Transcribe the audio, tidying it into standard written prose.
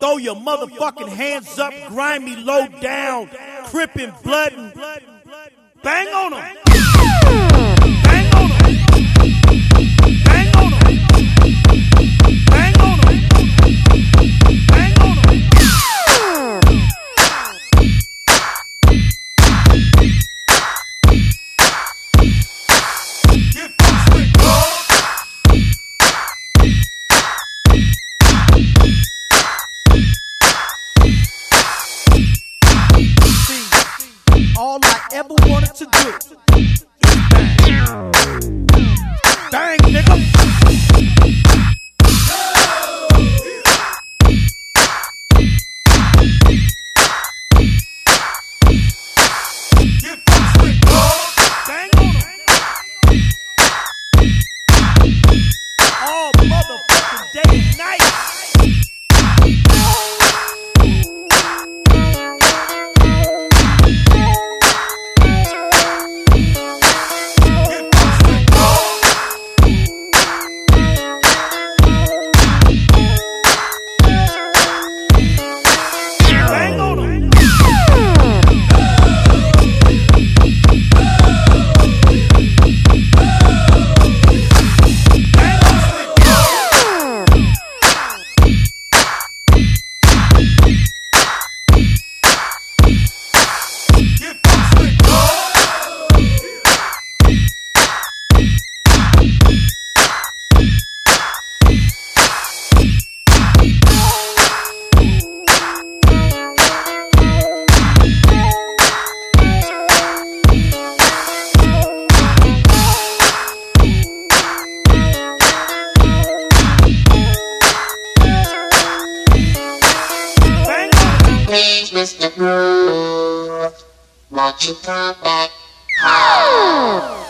Throw your motherfucking hands up, grimy, low down, crippin', bloodin'. Bang on them. Bang on them. Bang on them. Bang on them. Bang on them. All I ever wanted to do is bang. Bang, nigga. Bang on them. All motherfucking day and night. Please, Mr. Groove, won't you come back home?